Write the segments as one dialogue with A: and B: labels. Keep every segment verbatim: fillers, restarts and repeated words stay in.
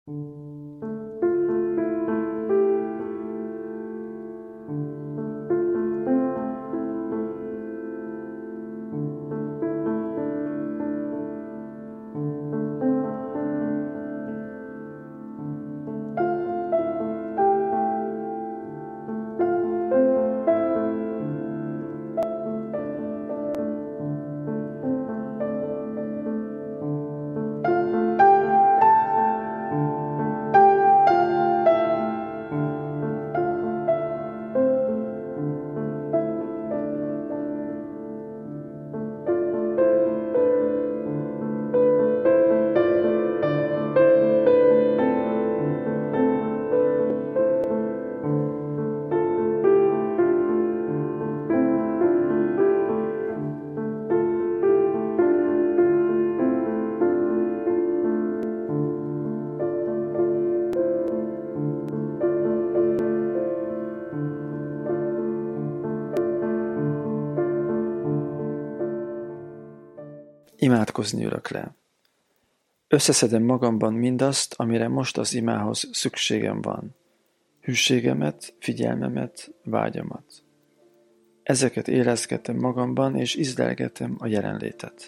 A: Imádkozni örökre. Összeszedem magamban mindazt, amire most az imához szükségem van. Hűségemet, figyelmemet, vágyamat. Ezeket érezgetem magamban, és ízlelgetem a jelenlétet.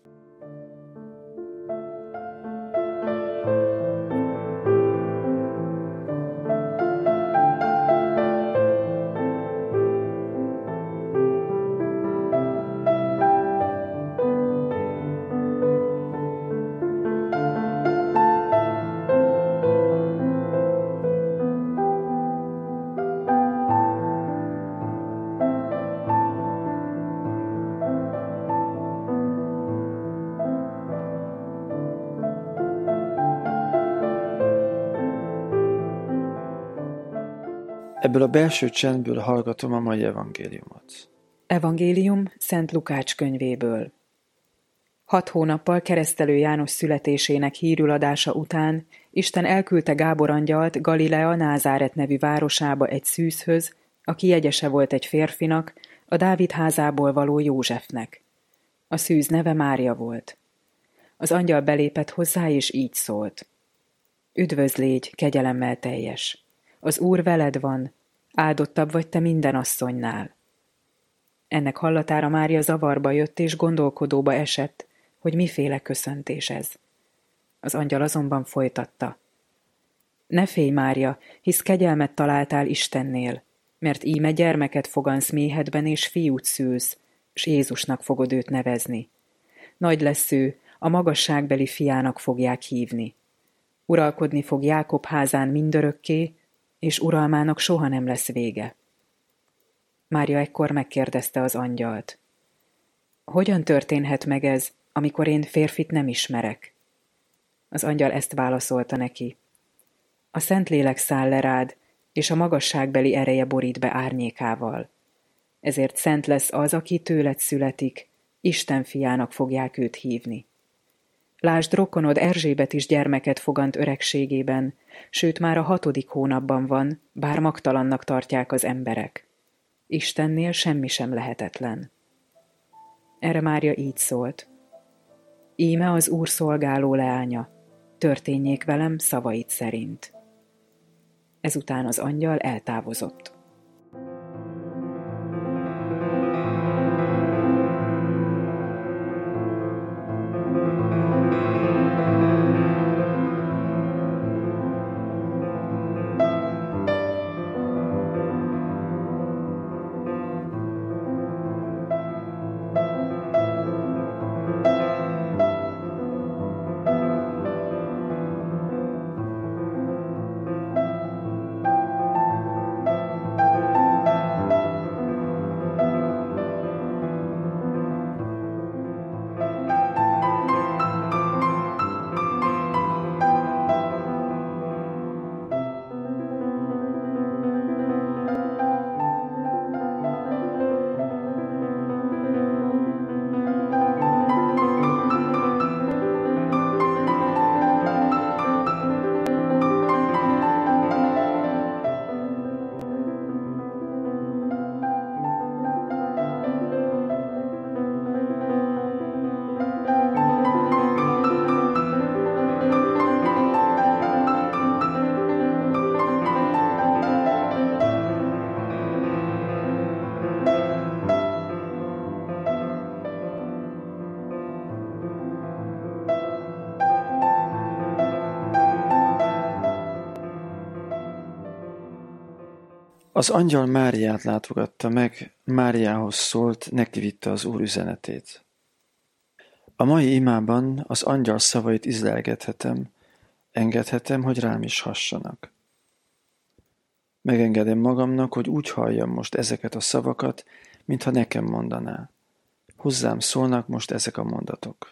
A: Ebből a belső csendből hallgatom a mai evangéliumot.
B: Evangélium Szent Lukács könyvéből. Hat hónappal Keresztelő János születésének hírüladása után Isten elküldte Gábor angyalt Galilea Názáret nevű városába egy szűzhöz, aki jegyese volt egy férfinak, a Dávid házából való Józsefnek. A szűz neve Mária volt. Az angyal belépett hozzá, és így szólt. Üdvözl légy, kegyelemmel teljes! Az Úr veled van, áldottabb vagy te minden asszonynál. Ennek hallatára Mária zavarba jött, és gondolkodóba esett, hogy miféle köszöntés ez. Az angyal azonban folytatta. Ne félj, Mária, hisz kegyelmet találtál Istennél, mert íme gyermeket fogansz méhedben, és fiút szülsz, s Jézusnak fogod őt nevezni. Nagy lesz ő, a magasságbeli fiának fogják hívni. Uralkodni fog Jákob házán mindörökké, és uralmának soha nem lesz vége. Mária ekkor megkérdezte az angyalt. Hogyan történhet meg ez, amikor én férfit nem ismerek? Az angyal ezt válaszolta neki. A Szentlélek száll le rád, és a magasságbeli ereje borít be árnyékával. Ezért szent lesz az, aki tőled születik, Isten fiának fogják őt hívni. Lásd, rokonod Erzsébet is gyermeket fogant öregségében, sőt már a hatodik hónapban van, bár magtalannak tartják az emberek. Istennél semmi sem lehetetlen. Erre Mária így szólt. Íme az Úr szolgáló leánya, történjék velem szavait szerint. Ezután az angyal eltávozott.
A: Az angyal Máriát látogatta meg, Máriához szólt, nekivitte az Úr üzenetét. A mai imában az angyal szavait izlelgethetem, engedhetem, hogy rám is hassanak. Megengedem magamnak, hogy úgy halljam most ezeket a szavakat, mintha nekem mondaná. Hozzám szólnak most ezek a mondatok.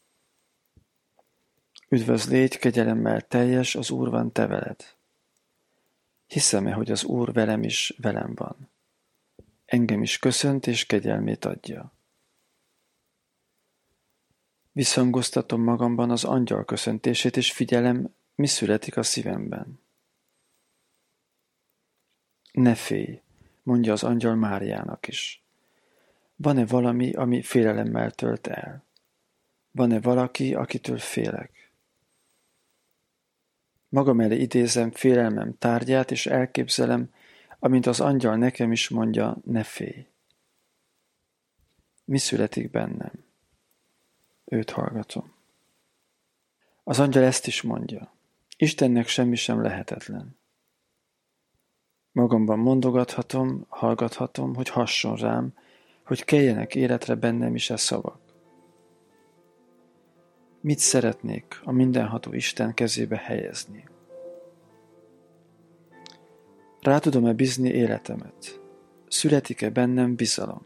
A: Üdvözl légy, kegyelemmel teljes, az Úr van te veled. Hiszem-e, hogy az Úr velem is velem van? Engem is köszönt és kegyelmét adja. Visszhangoztatom magamban az angyal köszöntését, és figyelem, mi születik a szívemben. Ne félj, mondja az angyal Máriának is. Van-e valami, ami félelemmel tölt el? Van-e valaki, akitől félek? Magam elé idézem félelmem tárgyát, és elképzelem, amint az angyal nekem is mondja, ne félj. Mi születik bennem? Őt hallgatom. Az angyal ezt is mondja. Istennek semmi sem lehetetlen. Magamban mondogathatom, hallgathatom, hogy hasson rám, hogy keljenek életre bennem is e szavak. Mit szeretnék a mindenható Isten kezébe helyezni? Rá tudom-e bízni életemet? Születik-e bennem bizalom?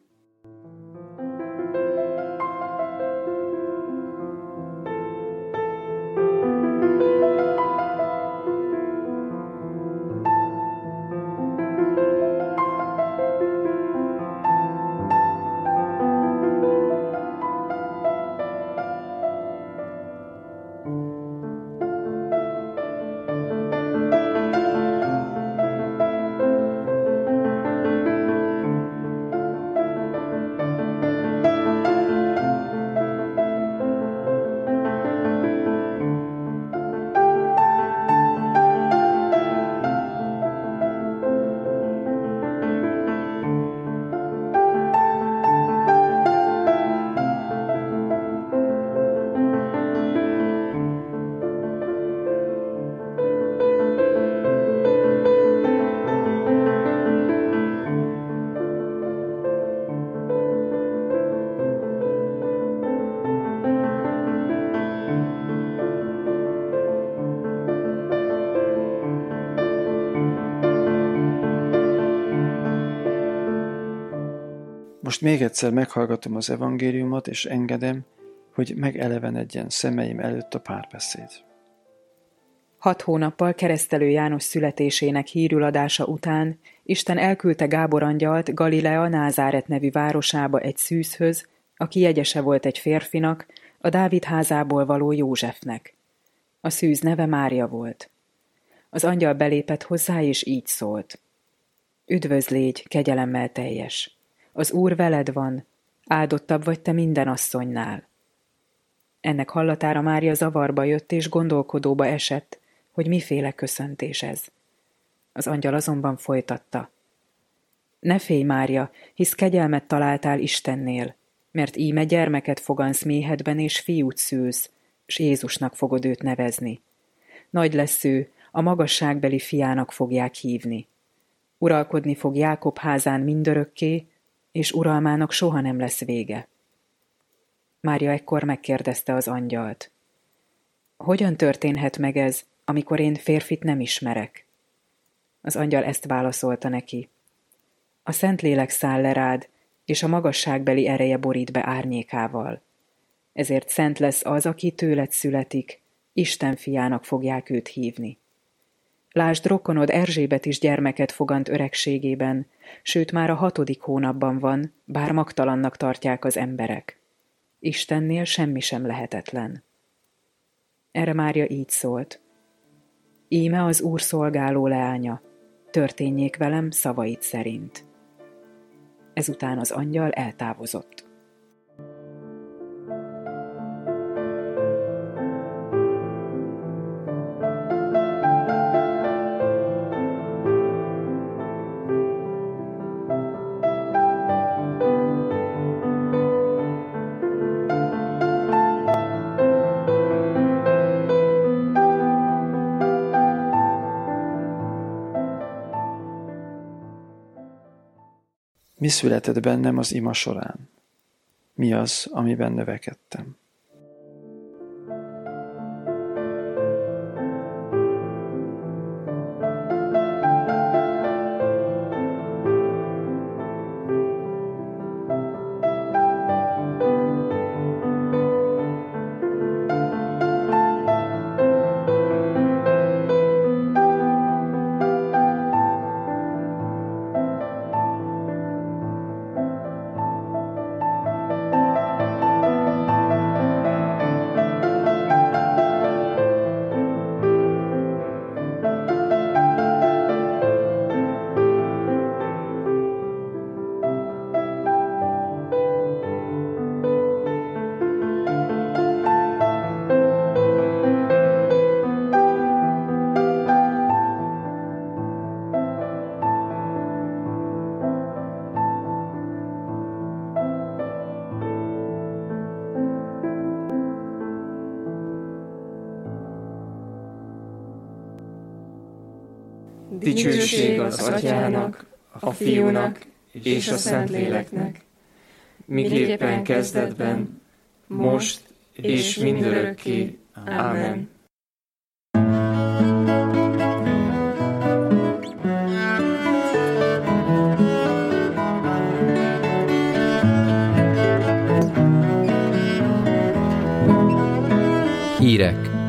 A: Most még egyszer meghallgatom az evangéliumot, és engedem, hogy megelevenedjen szemeim előtt a párbeszéd.
B: Hat hónappal Keresztelő János születésének hírüladása után Isten elküldte Gábor angyalt Galilea Názáret nevű városába egy szűzhöz, aki jegyese volt egy férfinak, a Dávid házából való Józsefnek. A szűz neve Mária volt. Az angyal belépett hozzá, és így szólt. Üdvözl légy, kegyelemmel teljes! Az Úr veled van, áldottabb vagy te minden asszonynál. Ennek hallatára Mária zavarba jött, és gondolkodóba esett, hogy miféle köszöntés ez. Az angyal azonban folytatta. Ne félj, Mária, hisz kegyelmet találtál Istennél, mert íme gyermeket fogansz méhedben, és fiút szülsz, s Jézusnak fogod őt nevezni. Nagy lesz ő, a magasságbeli fiának fogják hívni. Uralkodni fog Jákob házán mindörökké, és uralmának soha nem lesz vége. Mária ekkor megkérdezte az angyalt. Hogyan történhet meg ez, amikor én férfit nem ismerek? Az angyal ezt válaszolta neki. A Szentlélek száll le rád, és a magasságbeli ereje borít be árnyékával. Ezért szent lesz az, aki tőled születik, Isten fiának fogják őt hívni. Lásd, rokonod Erzsébet is gyermeket fogant öregségében, sőt már a hatodik hónapban van, bár magtalannak tartják az emberek. Istennél semmi sem lehetetlen. Erre Mária így szólt. Íme az Úr szolgáló leánya, történjék velem szavait szerint. Ezután az angyal eltávozott.
A: Mi született bennem az ima során? Mi az, amiben növekedtem?
C: Dicsőség az Atyának, a Fiúnak és a Szentléleknek, miképpen kezdetben, most és mindörökké. Ámen.
D: Hírek.